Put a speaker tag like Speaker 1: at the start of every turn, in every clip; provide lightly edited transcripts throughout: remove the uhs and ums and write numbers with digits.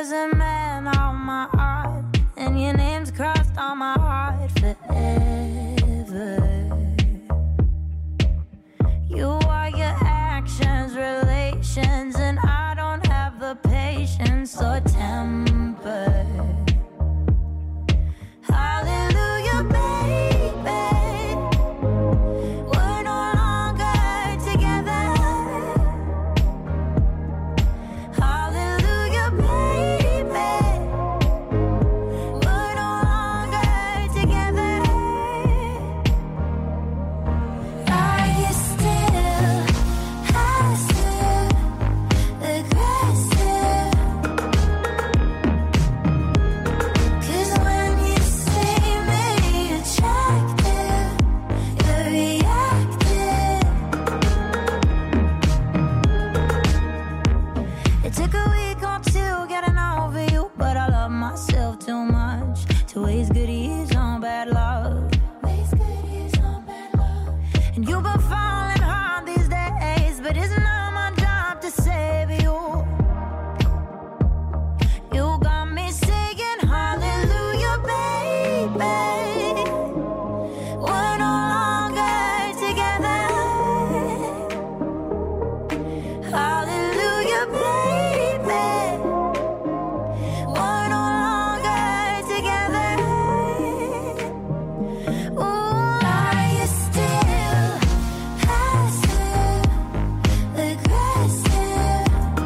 Speaker 1: was a man on my heart, and your name's crossed on my heart forever. You are your actions, relations, and I don't have the patience or temper. Hallelujah, baby, we're no longer together. Hallelujah, baby, we're no longer together. Are you still passive, aggressive? 'Cause when you see me attractive, you're reactive. It took a week or two getting over you, but I love myself too much to waste good years on bad love. Waste good years on bad love. And you've been falling hard these days, but it's not my job to save you. You got me singing hallelujah, baby, we're no longer together. Hallelujah, baby, we're no longer together. Ooh, are you still passive, aggressive?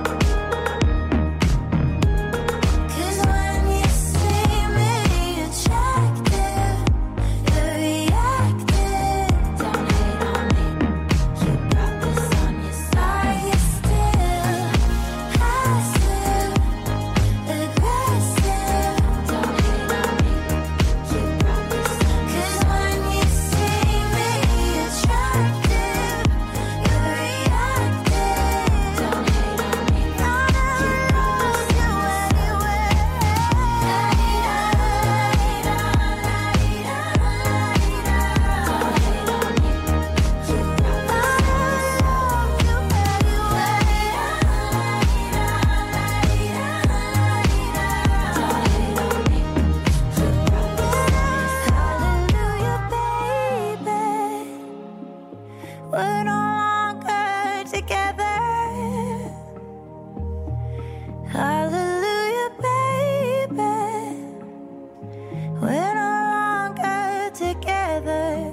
Speaker 1: 'Cause when you see me attractive, you're reactive. Don't hate on me, you brought this on your side. Are you still passive, aggressive? Don't hate on me, you brought this on your side. 'Cause when you see me attractive, you're reactive. Don't hate on me, I'll never lose you anyway. Hallelujah, baby, we're no longer together. Hallelujah, baby, we're no longer together.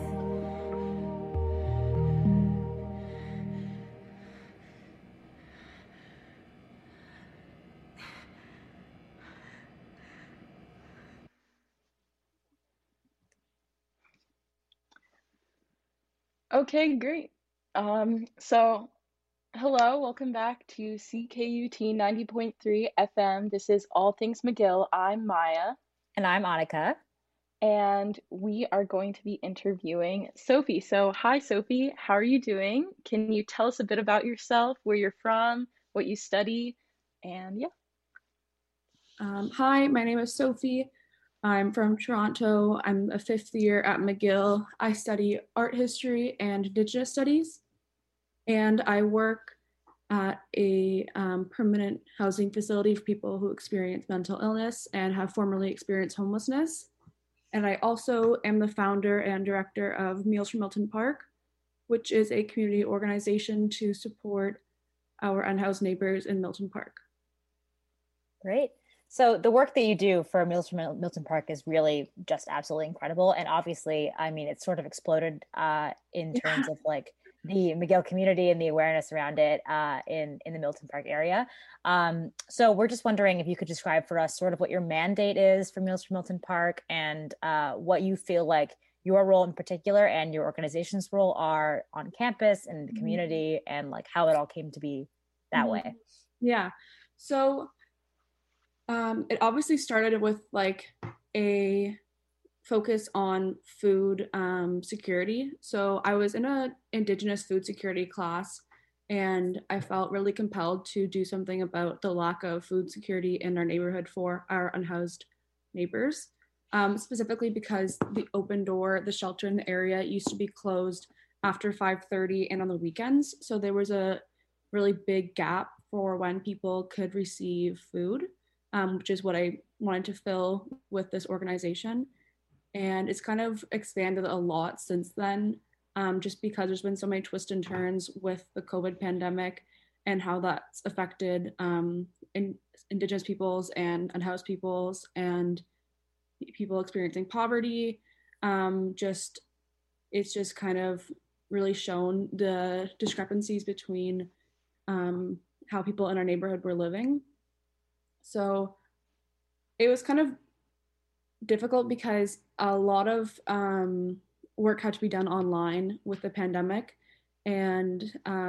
Speaker 2: Okay, great. So hello, welcome back to CKUT 90.3 FM. This is All Things McGill. I'm Maya,
Speaker 3: And I'm Annika.
Speaker 2: and we are going to be interviewing Sophie. So, hi, Sophie. How are you doing? Can you tell us a bit about yourself, where you're from, what you study, and yeah.
Speaker 4: Hi, my name is Sophie. I'm from Toronto. I'm a fifth year at McGill. I study art history and Indigenous studies, and I work at a permanent housing facility for people who experience mental illness and have formerly experienced homelessness. And I also am the founder and director of Meals from Milton Park, which is a community organization to support our unhoused neighbors in Milton Park.
Speaker 3: Great. So the work that you do for Meals from Milton Park is really just absolutely incredible. And obviously, I mean, it's sort of exploded in terms of like the McGill community and the awareness around it in the Milton Park area. So we're just wondering if you could describe for us sort of what your mandate is for Meals from Milton Park and what you feel like your role in particular and your organization's role are on campus and the community and like how it all came to be that way.
Speaker 4: Yeah. So it obviously started with like a focus on food security. So I was in an Indigenous food security class, and I felt really compelled to do something about the lack of food security in our neighborhood for our unhoused neighbors. Specifically because the Open Door, the shelter in the area, used to be closed after 5:30 and on the weekends. So there was a really big gap for when people could receive food. which is what I wanted to fill with this organization. And it's kind of expanded a lot since then, just because there's been so many twists and turns with the COVID pandemic and how that's affected Indigenous peoples and unhoused peoples and people experiencing poverty. It's just kind of really shown the discrepancies between how people in our neighborhood were living. So it was kind of difficult because a lot of work had to be done online with the pandemic, and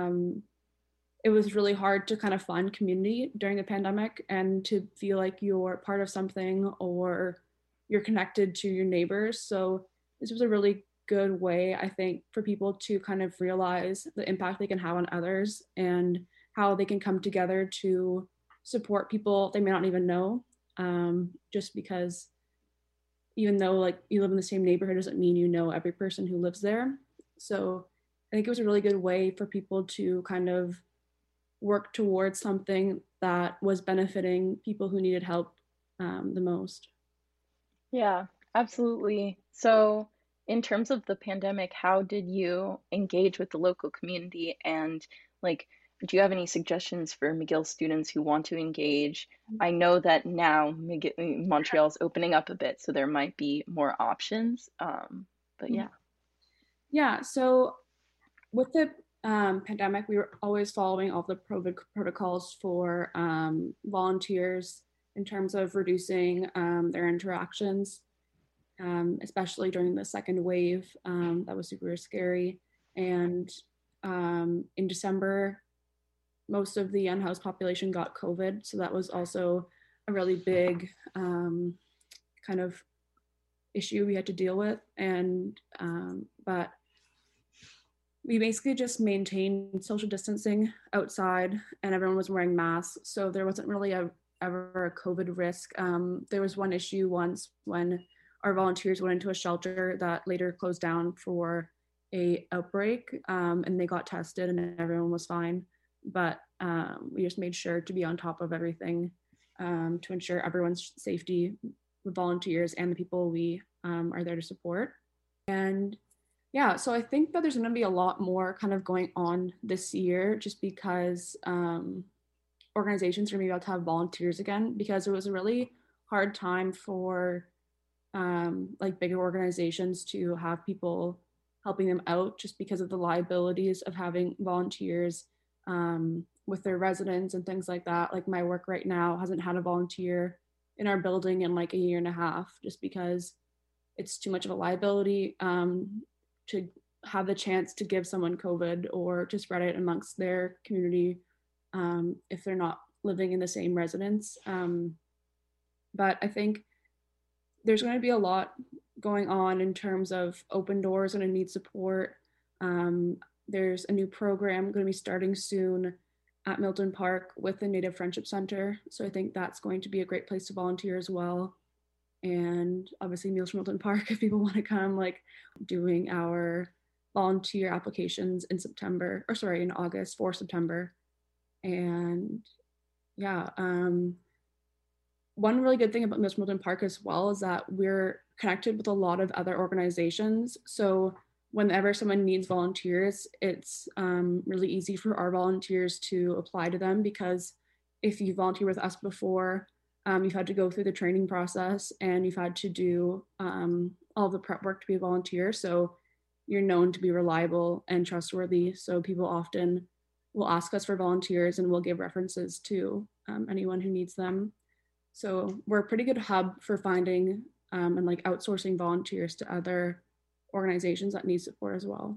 Speaker 4: it was really hard to kind of find community during the pandemic and to feel like you're part of something or you're connected to your neighbors. So this was a really good way, I think, for people to kind of realize the impact they can have on others and how they can come together to support people they may not even know, just because even though like you live in the same neighborhood doesn't mean you know every person who lives there. So I think it was a really good way for people to kind of work towards something that was benefiting people who needed help the most.
Speaker 2: Yeah, absolutely. So, in terms of the pandemic, how did you engage with the local community? And, like, do you have any suggestions for McGill students who want to engage? I know that now Montreal's opening up a bit, so there might be more options. But yeah.
Speaker 4: Yeah, so with the pandemic, we were always following all the COVID protocols for volunteers in terms of reducing their interactions, especially during the second wave. That was super scary. And in December, most of the unhoused population got COVID. So that was also a really big kind of issue we had to deal with. And, but we basically just maintained social distancing outside and everyone was wearing masks. So there wasn't really ever a COVID risk. There was one issue once when our volunteers went into a shelter that later closed down for a outbreak, and they got tested and everyone was fine. But we just made sure to be on top of everything to ensure everyone's safety, the volunteers and the people we are there to support. And yeah, so I think that there's going to be a lot more kind of going on this year just because organizations are going to be able to have volunteers again, because it was a really hard time for like bigger organizations to have people helping them out just because of the liabilities of having volunteers with their residents and things like that. Like my work right now hasn't had a volunteer in our building in like a year and a half just because it's too much of a liability to have the chance to give someone COVID or to spread it amongst their community if they're not living in the same residence. But I think there's going to be a lot going on in terms of Open Doors going to need support. There's a new program going to be starting soon at Milton Park with the Native Friendship Center. So I think that's going to be a great place to volunteer as well. And obviously Meals from Milton Park, if people want to come, like doing our volunteer applications in August for September. And yeah, one really good thing about Meals from Milton Park as well is that we're connected with a lot of other organizations. So whenever someone needs volunteers, it's really easy for our volunteers to apply to them, because if you volunteer with us before, you've had to go through the training process and you've had to do all the prep work to be a volunteer. So you're known to be reliable and trustworthy. So people often will ask us for volunteers and we'll give references to anyone who needs them. So we're a pretty good hub for finding and like outsourcing volunteers to other organizations that need support as well.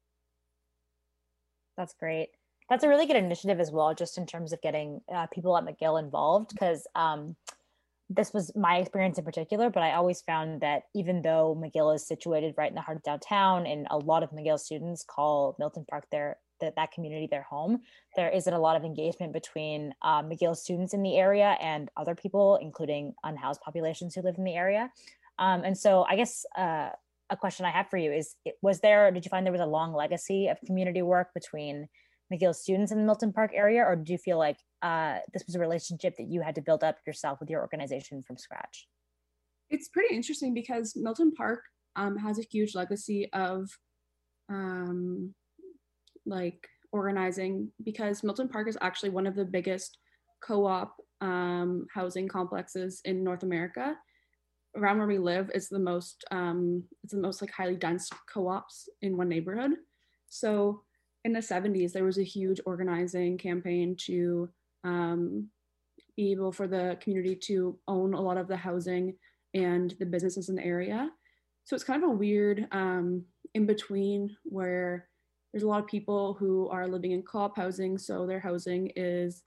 Speaker 3: That's great. That's a really good initiative as well, just in terms of getting people at McGill involved, because this was my experience in particular, but I always found that even though McGill is situated right in the heart of downtown and a lot of McGill students call Milton Park that community their home, there isn't a lot of engagement between McGill students in the area and other people, including unhoused populations who live in the area. And so I guess a question I have for you is, did you find there was a long legacy of community work between McGill students in the Milton Park area, or do you feel like this was a relationship that you had to build up yourself with your organization from scratch?
Speaker 4: It's pretty interesting because Milton Park has a huge legacy of like organizing, because Milton Park is actually one of the biggest co-op housing complexes in North America. Around where we live is it's the most like highly dense co-ops in one neighborhood. So in the 70s, there was a huge organizing campaign to be able for the community to own a lot of the housing and the businesses in the area. So it's kind of a weird in between where there's a lot of people who are living in co-op housing. So their housing is,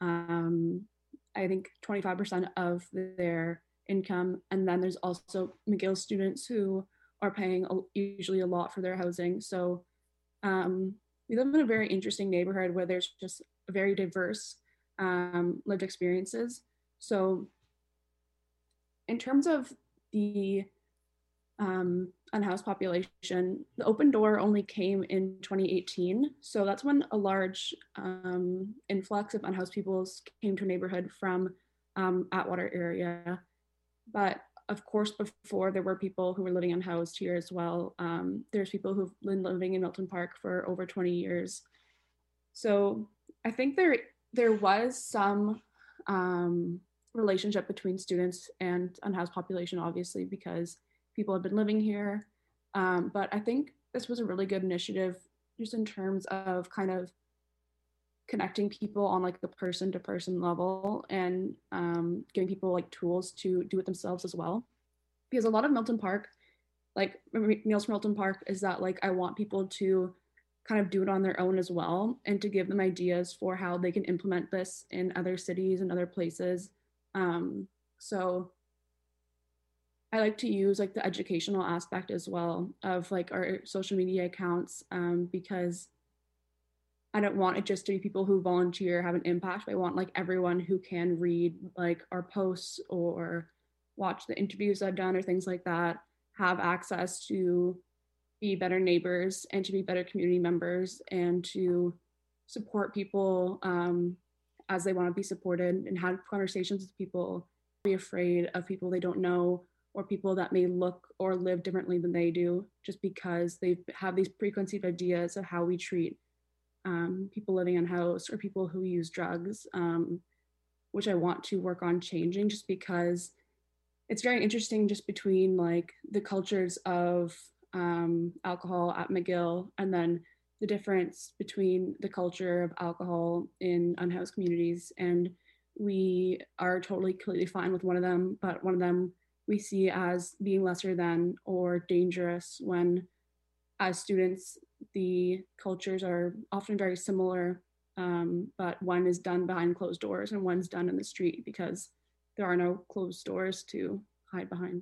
Speaker 4: I think, 25% of their income. And then there's also McGill students who are paying usually a lot for their housing. So we live in a very interesting neighborhood where there's just very diverse lived experiences. So in terms of the unhoused population, the Open Door only came in 2018. So that's when a large influx of unhoused people came to a neighborhood from Atwater area. But of course, before there were people who were living unhoused here as well. There's people who've been living in Milton Park for over 20 years. So I think there was some relationship between students and unhoused population, obviously, because people have been living here. But I think this was a really good initiative just in terms of kind of connecting people on like the person to person level and giving people like tools to do it themselves as well. Because a lot of Milton Park, like Meals from Milton Park, is that like I want people to kind of do it on their own as well and to give them ideas for how they can implement this in other cities and other places. So I like to use like the educational aspect as well of like our social media accounts, because I don't want it just to be people who volunteer have an impact, but I want like everyone who can read like our posts or watch the interviews I've done or things like that have access to be better neighbors and to be better community members and to support people as they want to be supported and have conversations with people, be afraid of people they don't know or people that may look or live differently than they do just because they have these preconceived ideas of how we treat people living unhoused or people who use drugs, which I want to work on changing just because it's very interesting just between like the cultures of alcohol at McGill and then the difference between the culture of alcohol in unhoused communities. And we are totally completely fine with one of them, but one of them we see as being lesser than or dangerous when as students, the cultures are often very similar, but one is done behind closed doors and one's done in the street because there are no closed doors to hide behind.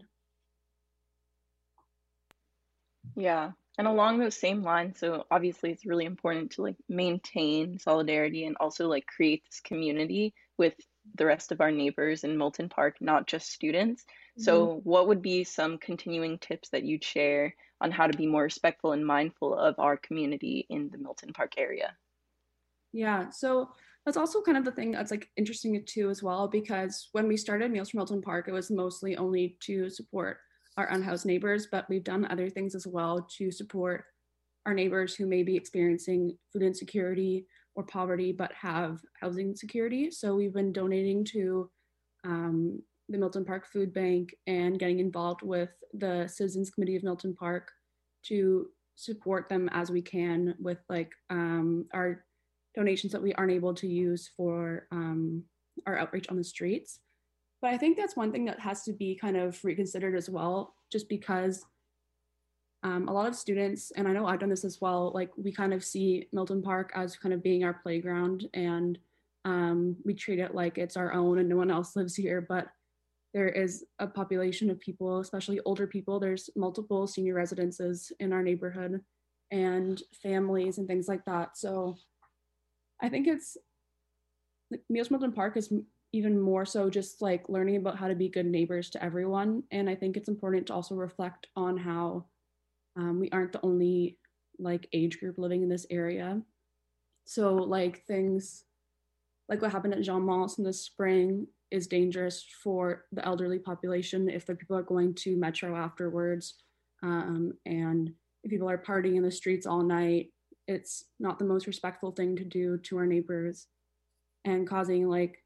Speaker 2: Yeah. And along those same lines, so obviously it's really important to like maintain solidarity and also like create this community with the rest of our neighbors in Milton Park, not just students. So what would be some continuing tips that you'd share on how to be more respectful and mindful of our community in the Milton Park area?
Speaker 4: Yeah, so that's also kind of the thing that's like interesting too as well, because when we started Meals from Milton Park, it was mostly only to support our unhoused neighbors, but we've done other things as well to support our neighbors who may be experiencing food insecurity or poverty, but have housing security. So we've been donating to the Milton Park Food Bank and getting involved with the Citizens Committee of Milton Park to support them as we can with like our donations that we aren't able to use for our outreach on the streets. But I think that's one thing that has to be kind of reconsidered as well, just because a lot of students, and I know I've done this as well, like we kind of see Milton Park as kind of being our playground and we treat it like it's our own and no one else lives here. But there is a population of people, especially older people. There's multiple senior residences in our neighborhood and families and things like that. So I think it's Meals Milton Park is even more so just like learning about how to be good neighbors to everyone. And I think it's important to also reflect on how we aren't the only like age group living in this area. So like things like what happened at Jean Mance in the spring is dangerous for the elderly population if the people are going to Metro afterwards. And if people are partying in the streets all night, it's not the most respectful thing to do to our neighbors, and causing like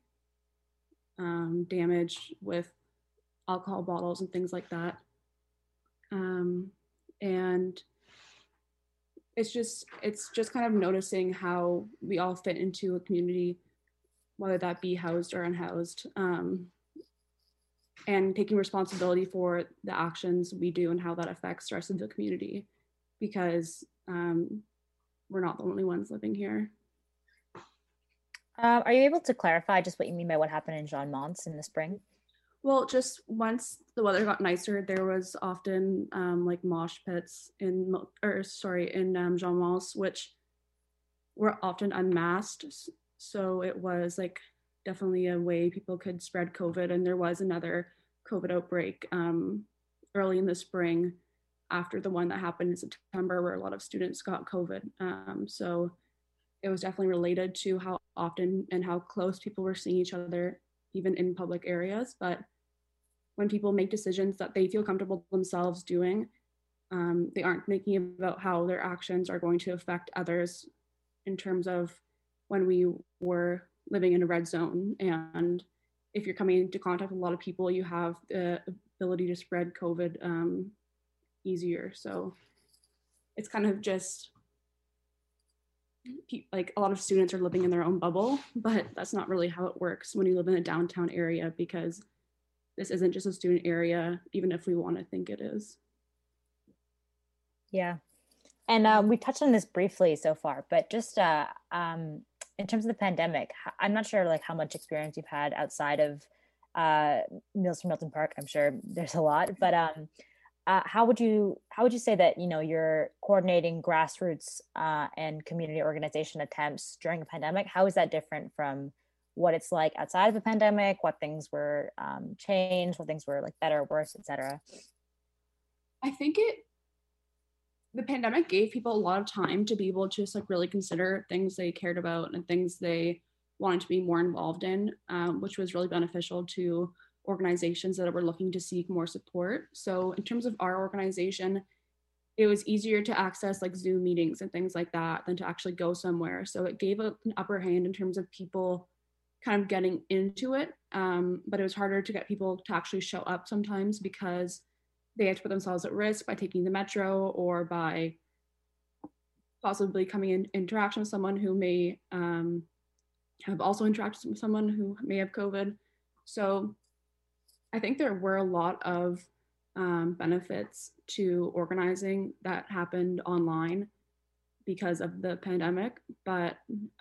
Speaker 4: damage with alcohol bottles and things like that. And it's just kind of noticing how we all fit into a community, whether that be housed or unhoused, and taking responsibility for the actions we do and how that affects the rest of the community, because we're not the only ones living here.
Speaker 3: Are you able to clarify just what you mean by what happened in Jean Mance in the spring?
Speaker 4: Well, just once the weather got nicer, there was often like mosh pits in Jean Mance, which were often unmasked. So it was like definitely a way people could spread COVID. And there was another COVID outbreak early in the spring after the one that happened in September, where a lot of students got COVID. So it was definitely related to how often and how close people were seeing each other, even in public areas. But when people make decisions that they feel comfortable themselves doing, they aren't thinking about how their actions are going to affect others, in terms of when we were living in a red zone. And if you're coming into contact with a lot of people, you have the ability to spread COVID easier. So it's kind of just like a lot of students are living in their own bubble, but that's not really how it works when you live in a downtown area, because this isn't just a student area, even if we want to think it is.
Speaker 3: Yeah. And we touched on this briefly so far, but just in terms of the pandemic, I'm not sure like how much experience you've had outside of Meals from Milton Park. I'm sure there's a lot, but how would you say that, you know, you're coordinating grassroots and community organization attempts during a pandemic? How is that different from what it's like outside of the pandemic? What things were changed? What things were like better, worse, etc.?
Speaker 4: I think the pandemic gave people a lot of time to be able to just like really consider things they cared about and things they wanted to be more involved in, which was really beneficial to organizations that were looking to seek more support. So in terms of our organization, it was easier to access like Zoom meetings and things like that than to actually go somewhere. So it gave an upper hand in terms of people kind of getting into it. But it was harder to get people to actually show up sometimes, because they had to put themselves at risk by taking the metro or by possibly coming in interaction with someone who may have also interacted with someone who may have COVID. So I think there were a lot of benefits to organizing that happened online because of the pandemic, but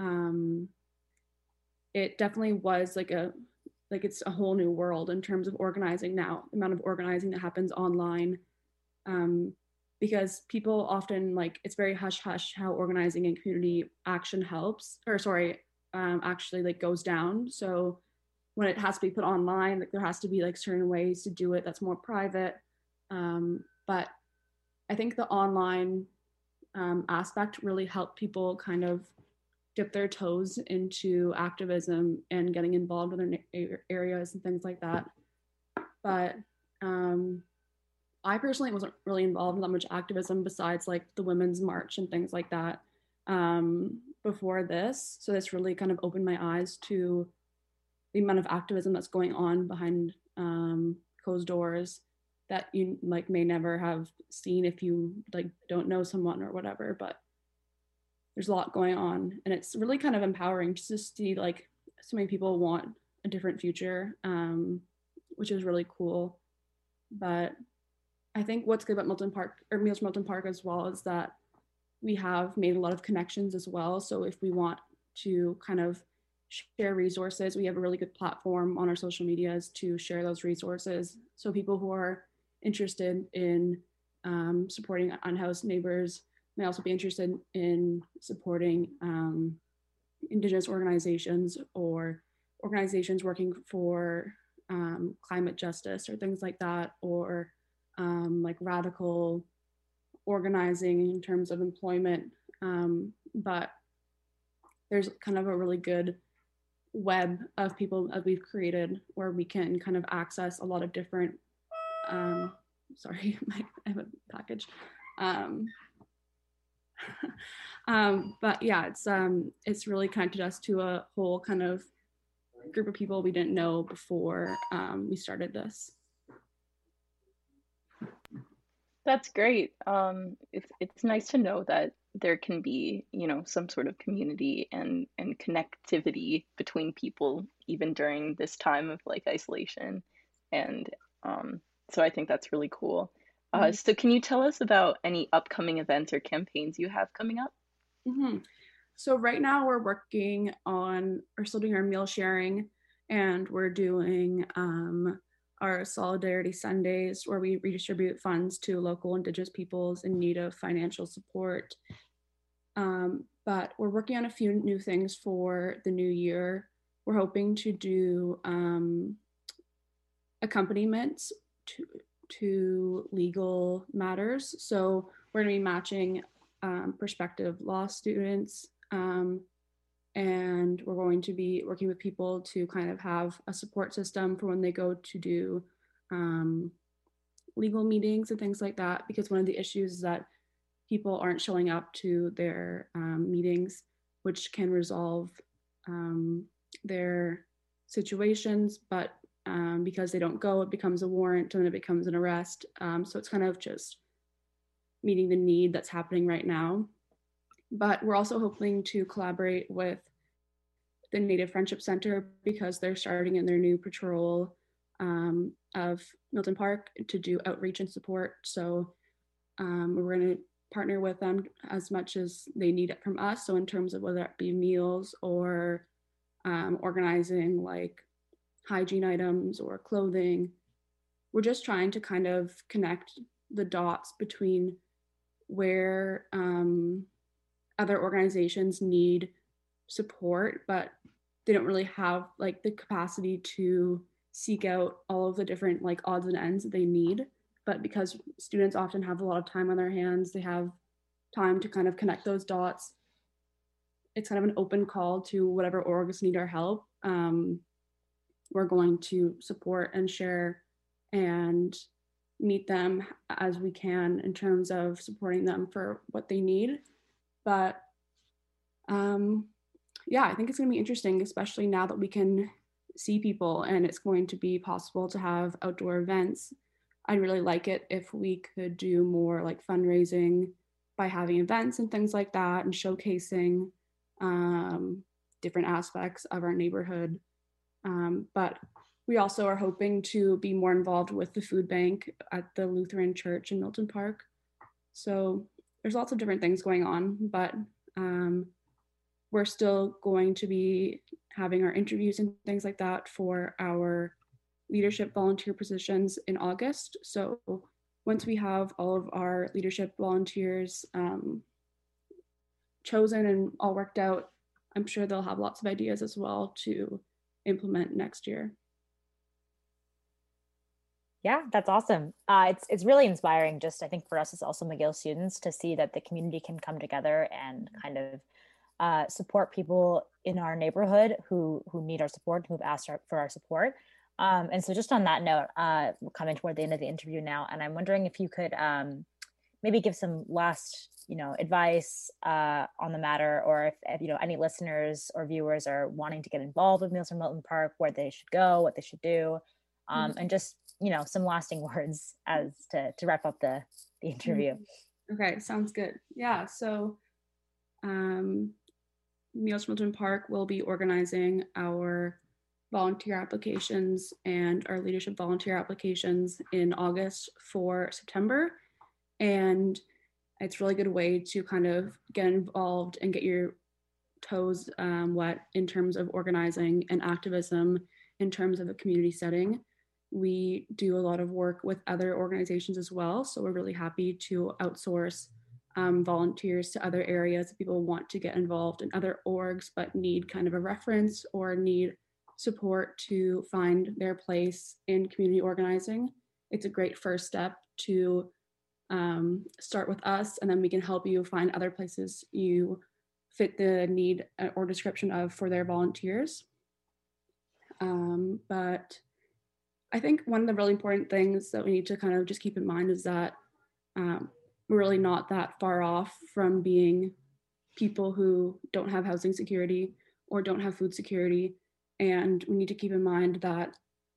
Speaker 4: it definitely was like it's a whole new world in terms of organizing now, the amount of organizing that happens online, because people often like, it's very hush hush how organizing and community action actually like goes down. So when it has to be put online, like there has to be like certain ways to do it that's more private. But I think the online aspect really helped people kind of dip their toes into activism and getting involved with their areas and things like that. But I personally wasn't really involved in that much activism besides like the Women's March and things like that before this. So this really kind of opened my eyes to the amount of activism that's going on behind closed doors that you like may never have seen if you like don't know someone or whatever. But there's a lot going on, and it's really kind of empowering just to see like so many people want a different future, which is really cool. But I think what's good about Milton Park or Meals from Milton Park as well is that we have made a lot of connections as well. So if we want to kind of share resources, we have a really good platform on our social medias to share those resources. So people who are interested in supporting unhoused neighbors may also be interested in supporting Indigenous organizations or organizations working for climate justice or things like that, or like radical organizing in terms of employment. But there's kind of a really good web of people that we've created where we can kind of access a lot of different sorry, I have a package. But yeah, it's really connected us to a whole kind of group of people we didn't know before we started this.
Speaker 2: That's great. It's nice to know that there can be, you know, some sort of community and connectivity between people even during this time of like isolation. And so I think that's really cool. So can you tell us about any upcoming events or campaigns you have coming up?
Speaker 4: Mm-hmm. So right now we're still doing our meal sharing, and we're doing our Solidarity Sundays where we redistribute funds to local Indigenous peoples in need of financial support. But we're working on a few new things for the new year. We're hoping to do accompaniments to legal matters. So we're going to be matching prospective law students, and we're going to be working with people to kind of have a support system for when they go to do legal meetings and things like that, because one of the issues is that people aren't showing up to their meetings, which can resolve their situations, but because they don't go, it becomes a warrant and then it becomes an arrest. So it's kind of just meeting the need that's happening right now. But we're also hoping to collaborate with the Native Friendship Center because they're starting in their new patrol of Milton Park to do outreach and support. So we're going to partner with them as much as they need it from us. So in terms of whether it be meals or organizing like hygiene items or clothing, we're just trying to kind of connect the dots between where other organizations need support, but they don't really have like the capacity to seek out all of the different like odds and ends that they need. But because students often have a lot of time on their hands, they have time to kind of connect those dots. It's kind of an open call to whatever orgs need our help. We're going to support and share and meet them as we can in terms of supporting them for what they need. But yeah, I think it's going to be interesting, especially now that we can see people and it's going to be possible to have outdoor events. I'd really like it if we could do more like fundraising by having events and things like that and showcasing different aspects of our neighborhood. But we also are hoping to be more involved with the food bank at the Lutheran Church in Milton Park. So there's lots of different things going on, but we're still going to be having our interviews and things like that for our leadership volunteer positions in August. So once we have all of our leadership volunteers chosen and all worked out, I'm sure they'll have lots of ideas as well to implement next year.
Speaker 3: Yeah, that's awesome. It's really inspiring, just I think for us as also McGill students, to see that the community can come together and kind of support people in our neighborhood who need our support, who've asked for our support. And so just on that note, we're coming toward the end of the interview now, and I'm wondering if you could maybe give some last, advice on the matter, or if any listeners or viewers are wanting to get involved with Meals from Milton Park, where they should go, what they should do, and just some lasting words as to wrap up the interview.
Speaker 4: Okay, sounds good. Yeah, so Meals from Milton Park will be organizing our volunteer applications and our leadership volunteer applications in August for September. And it's a really good way to kind of get involved and get your toes wet in terms of organizing and activism in terms of a community setting. We do a lot of work with other organizations as well. So we're really happy to outsource volunteers to other areas if people want to get involved in other orgs but need kind of a reference or need support to find their place in community organizing. It's a great first step to start with us, and then we can help you find other places you fit the need or description of for their volunteers. But I think one of the really important things that we need to kind of just keep in mind is that we're really not that far off from being people who don't have housing security or don't have food security. And we need to keep in mind that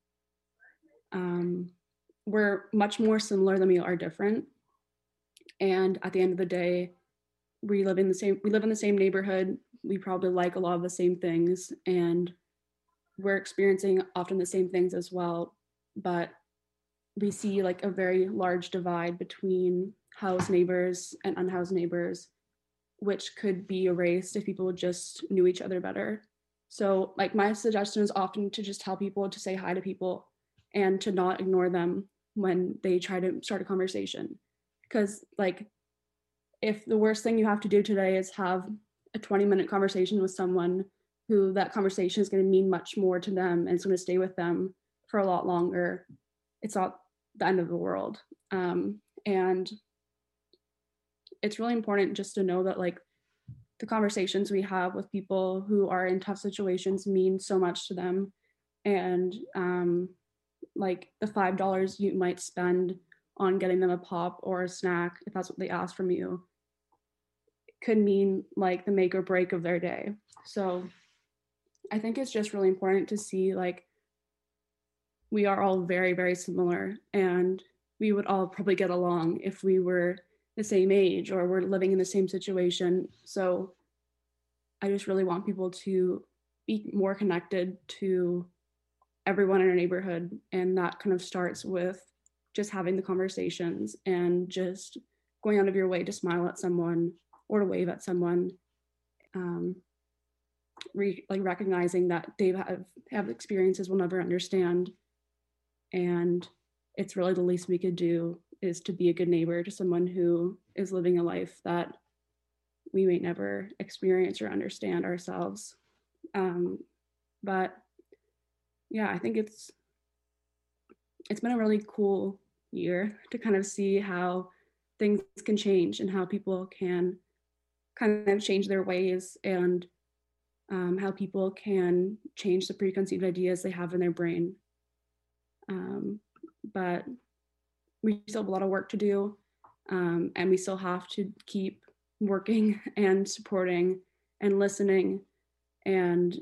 Speaker 4: we're much more similar than we are different. And at the end of the day, we live in the same neighborhood. We probably like a lot of the same things, and we're experiencing often the same things as well. But we see like a very large divide between housed neighbors and unhoused neighbors, which could be erased if people just knew each other better. So like my suggestion is often to just tell people to say hi to people and to not ignore them when they try to start a conversation. Because like, if the worst thing you have to do today is have a 20-minute conversation with someone who that conversation is going to mean much more to them and it's going to stay with them for a lot longer, it's not the end of the world. And it's really important just to know that like the conversations we have with people who are in tough situations mean so much to them. And like the $5 you might spend on getting them a pop or a snack, if that's what they ask from you, could mean like the make or break of their day. So I think it's just really important to see like we are all very, very similar, and we would all probably get along if we were the same age or we're living in the same situation. So I just really want people to be more connected to everyone in our neighborhood. And that kind of starts with just having the conversations and just going out of your way to smile at someone or to wave at someone, recognizing that they have experiences we'll never understand. And it's really the least we could do is to be a good neighbor to someone who is living a life that we may never experience or understand ourselves. But yeah, I think it's been a really cool year to kind of see how things can change and how people can kind of change their ways, and how people can change the preconceived ideas they have in their brain. But we still have a lot of work to do, and we still have to keep working and supporting and listening. And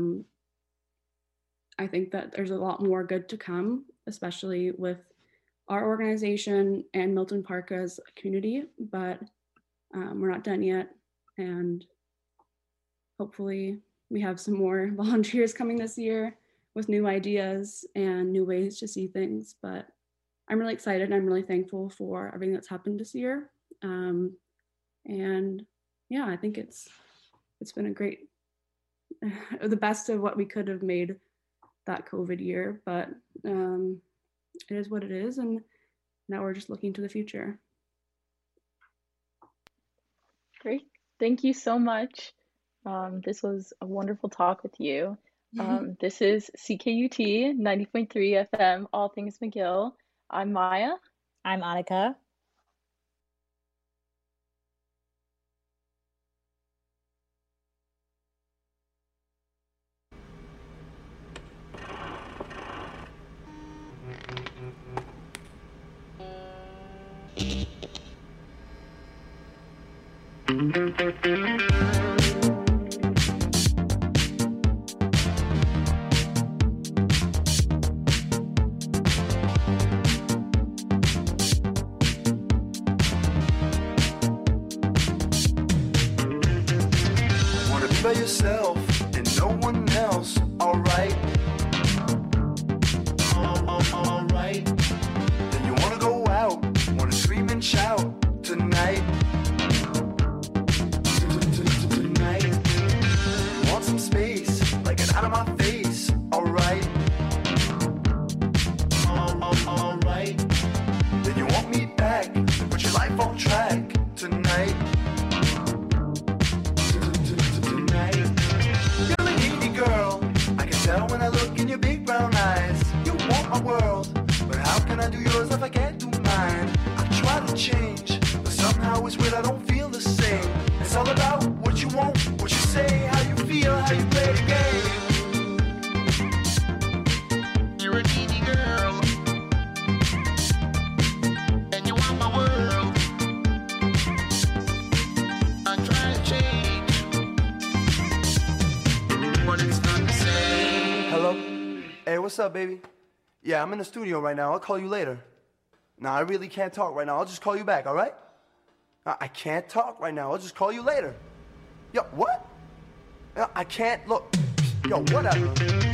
Speaker 4: I think that there's a lot more good to come, especially with our organization and Milton Park as a community, but we're not done yet. And hopefully we have some more volunteers coming this year with new ideas and new ways to see things. But I'm really excited. I'm really thankful for everything that's happened this year. And yeah, I think it's been a great, the best of what we could have made that COVID year, but it is what it is. And now we're just looking to the future.
Speaker 2: Great. Thank you so much. This was a wonderful talk with you. This is CKUT 90.3 FM, All Things McGill. I'm Maya.
Speaker 3: I'm Annika.
Speaker 5: By yourself and no one else, alright? Alright. Then you wanna go out, wanna scream and shout tonight. Tonight. Want some space, like an out of my face, alright? Alright. Then you want me back, put your life on track tonight. what's up, baby? Yeah, I'm in the studio right now. I'll call you later. Nah, I really can't talk right now. I'll just call you back, all right? I can't talk right now. I'll just call you later. Yo, what? I can't, look. Yo, whatever.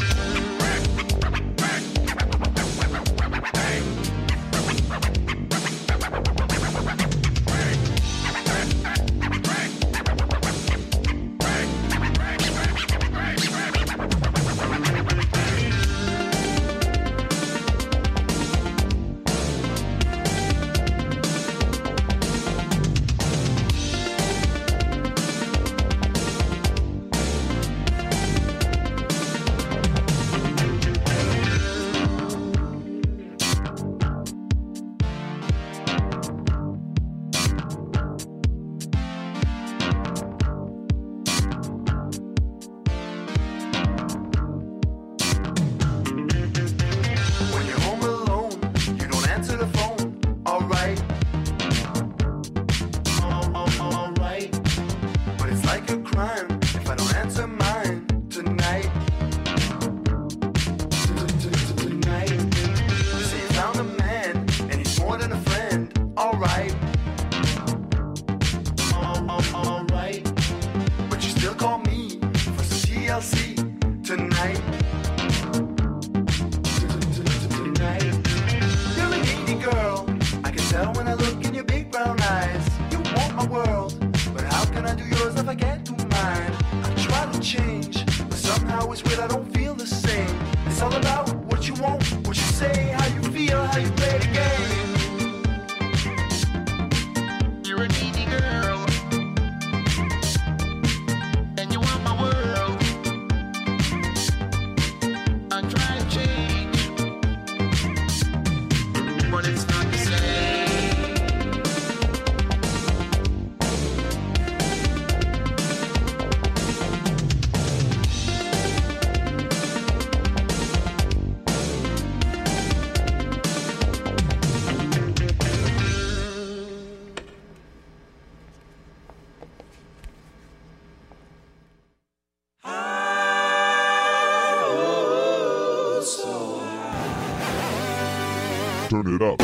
Speaker 6: Turn it up.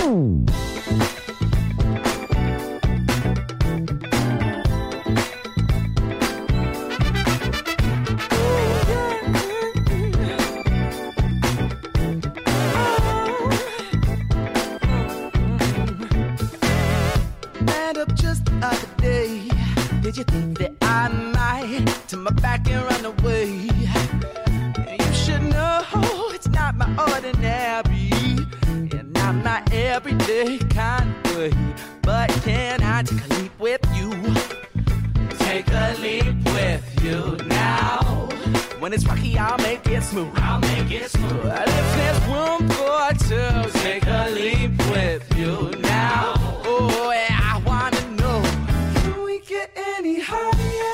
Speaker 7: Met up just the other day. Did you think that I might turn my back and run away? You should know it's not my ordinary, not my everyday kind of way. But can I take a leap with you? Take a leap with you now. When it's rocky, I'll make it smooth. I'll make it smooth. If there's room for two, take a leap with you now. Oh, yeah, I wanna know, can we get any higher?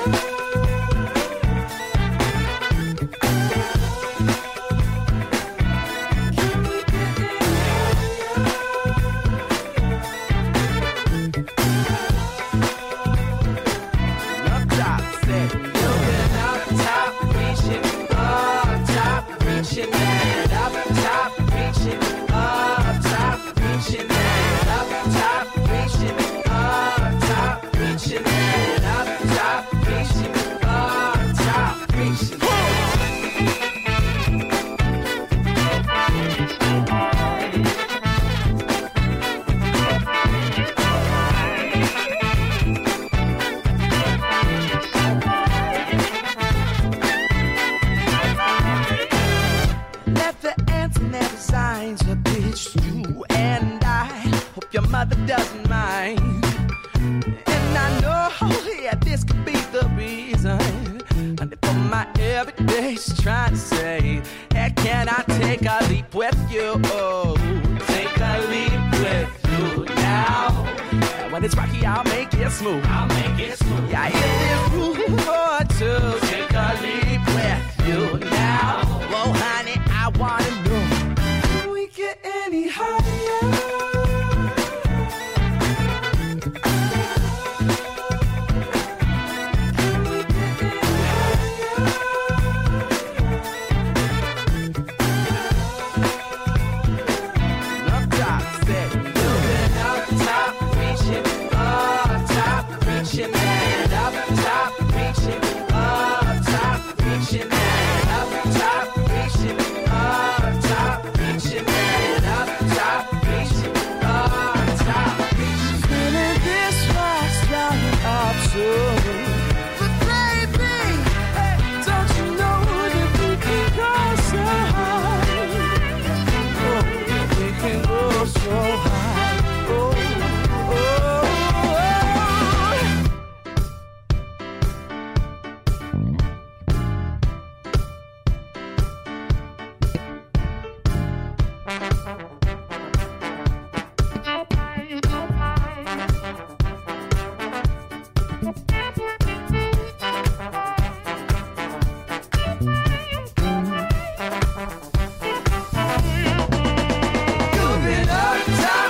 Speaker 7: Mother doesn't mind, and I know, yeah, this could be the reason. And for my everyday's trying to say, hey, can I take a leap with you? Oh, take a leap with you now. And when it's rocky, I'll make it smooth. I'll make it smooth. Yeah, if there's room for two, take a leap with you now. Well, honey, I wanna know, can we get any higher? so high. Oh, oh, you've been uptight.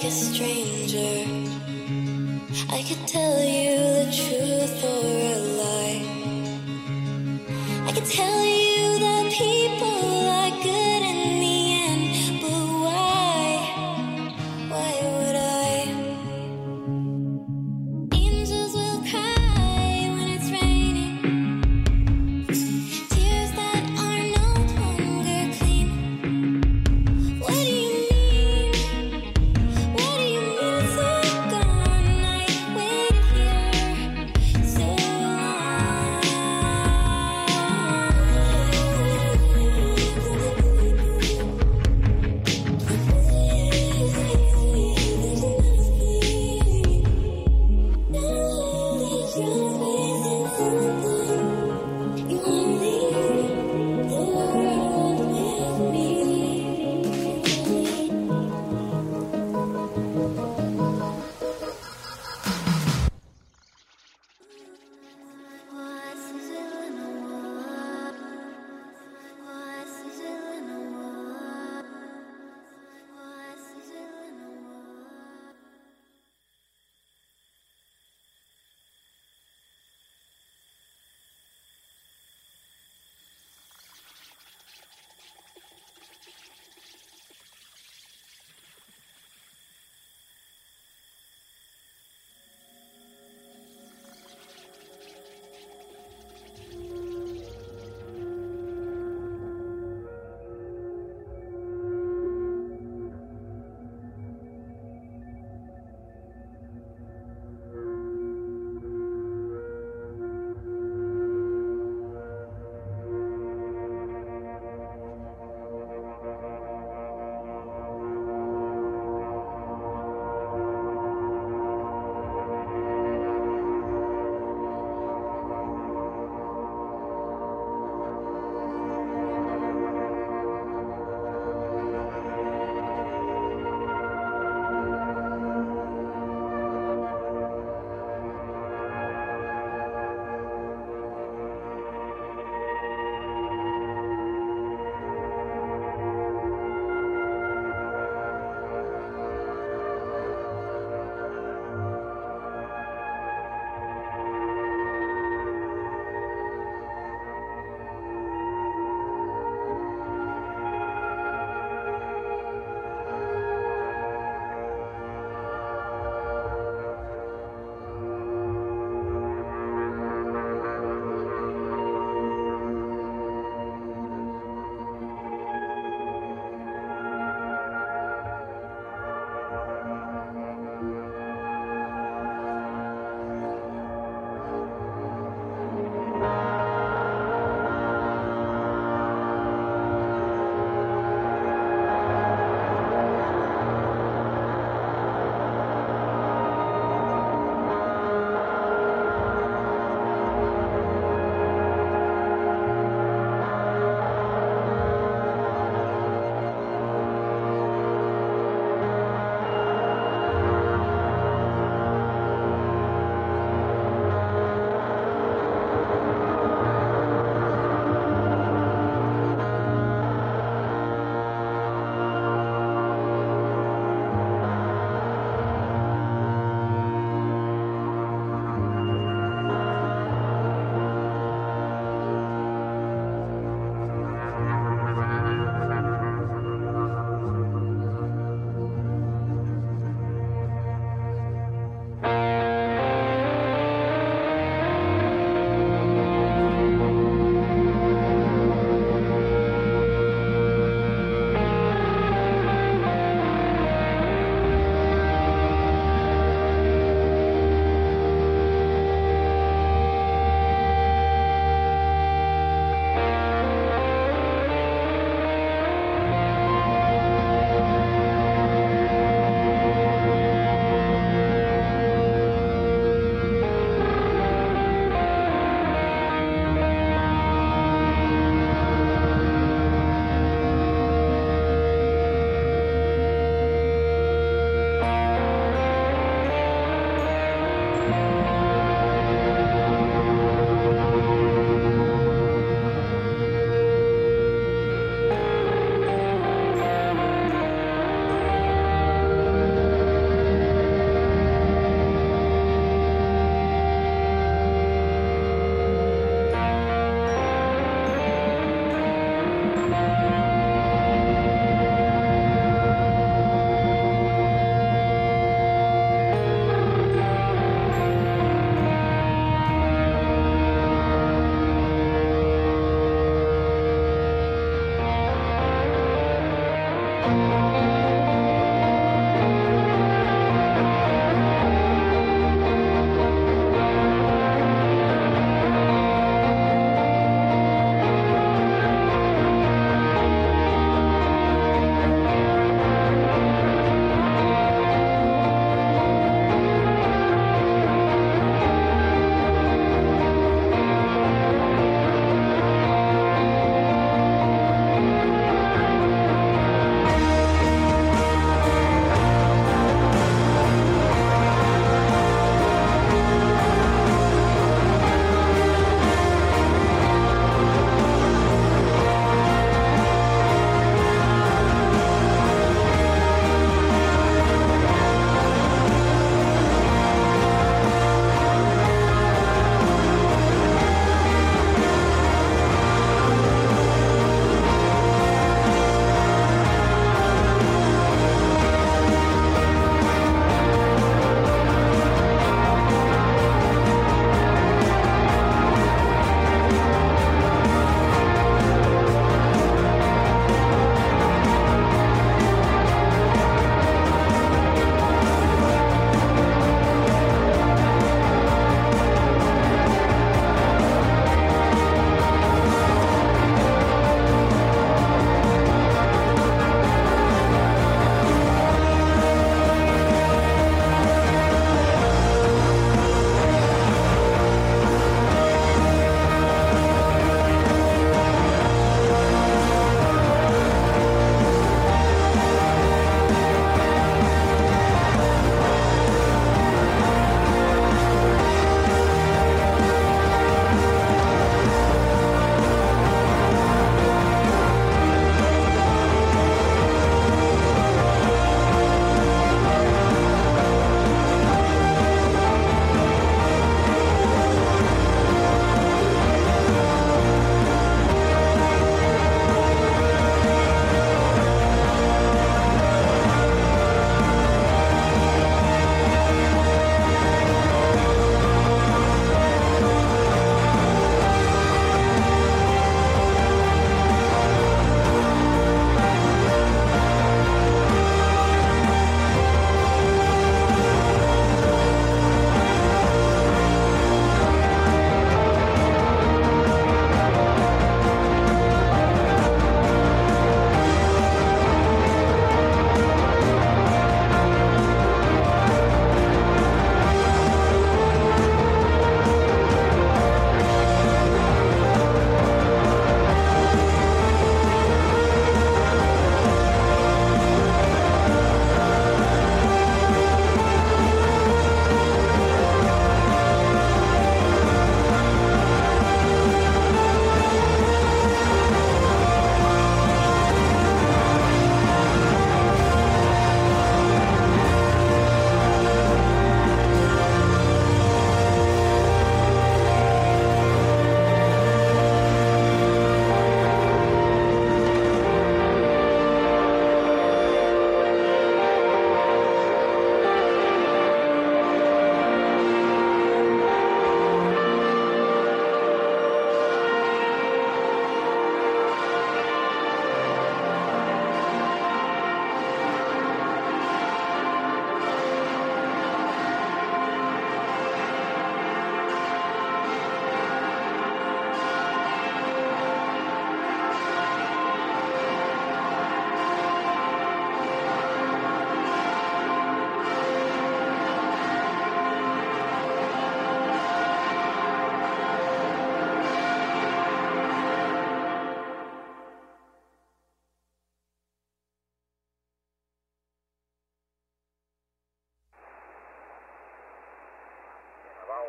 Speaker 1: a stranger. I could tell you the truth or a lie. I could tell you that people are good in the end, but why would I? Angels will cry when it's raining, tears that are no longer clean. What do you mean? What do you mean so gone? I waited here so long.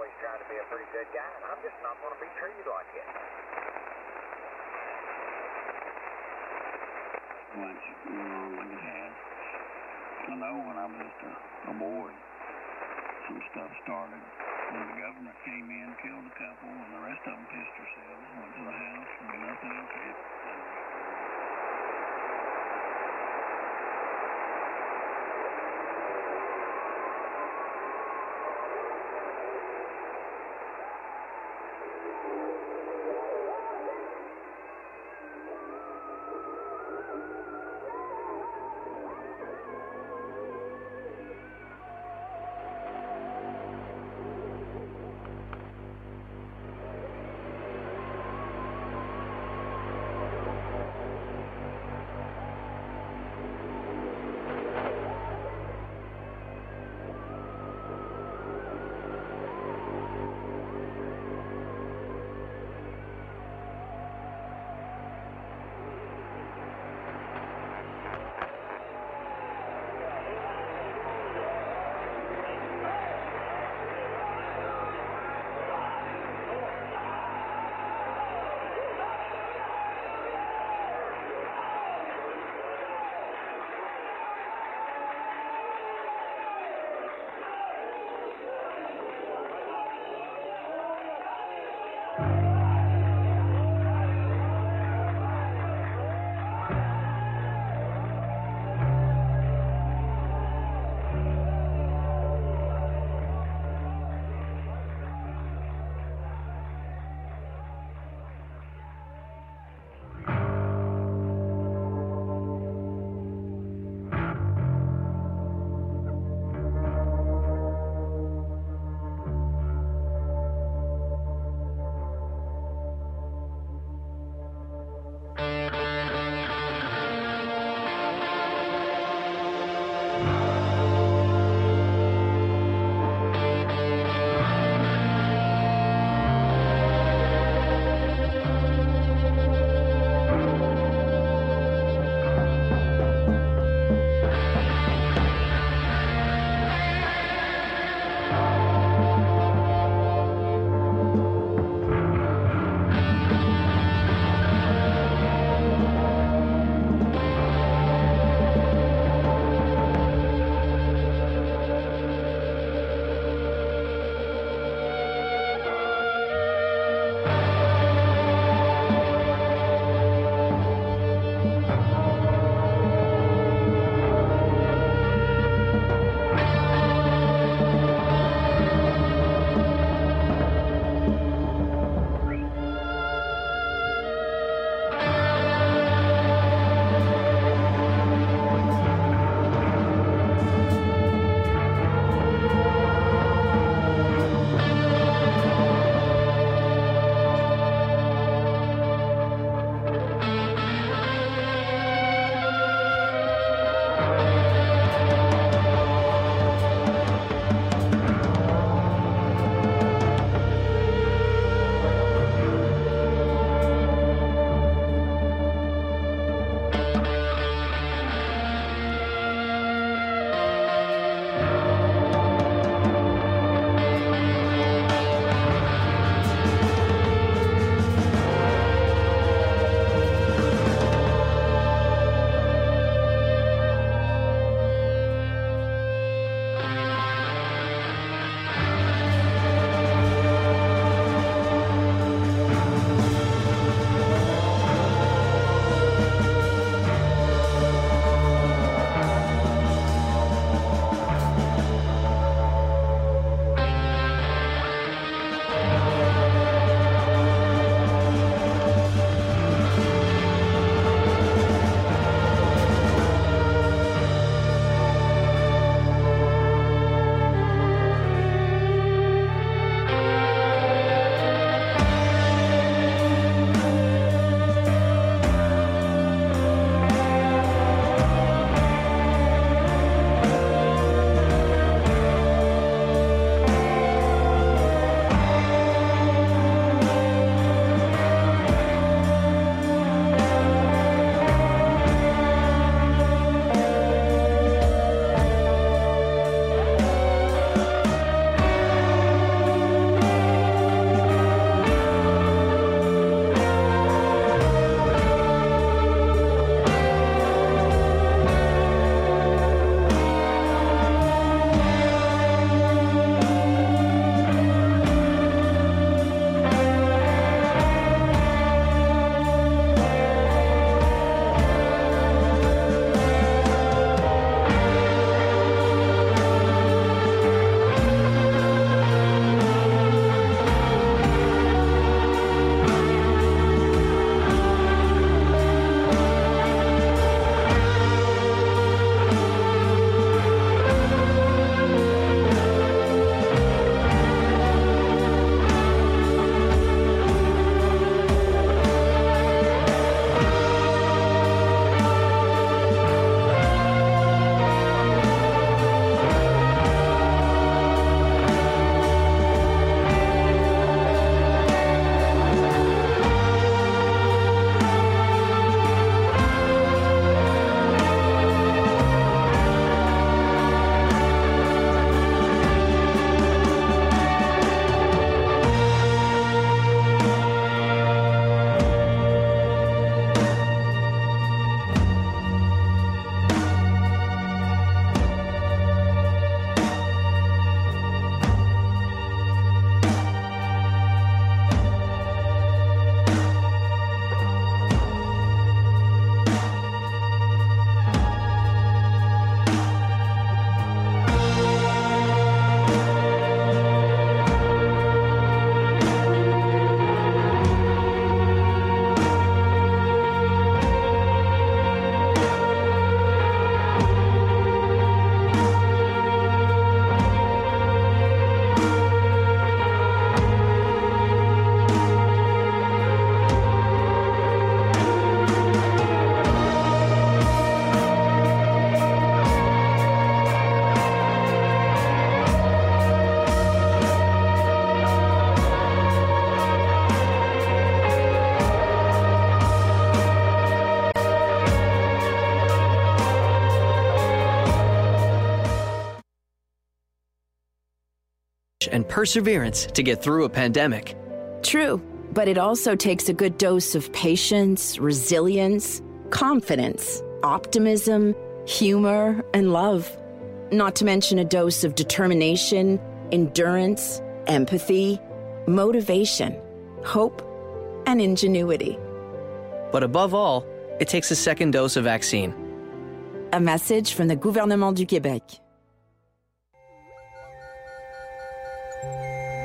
Speaker 8: always tried to be a pretty good guy, and I'm just not going to be treated like it.
Speaker 9: Much wrong like it has. I know when I was just a boy, some stuff started. When the government came in, killed a couple, and the rest of them pissed themselves, went to the house, and got nothing else to do.
Speaker 10: courage and perseverance to get through a pandemic.
Speaker 11: True, but it also takes a good dose of patience, resilience, confidence, optimism, humor, and love. Not to mention a dose of determination, endurance, empathy, motivation, hope, and ingenuity.
Speaker 10: But above all, it takes a second dose of vaccine.
Speaker 11: A message from the Gouvernement du Québec.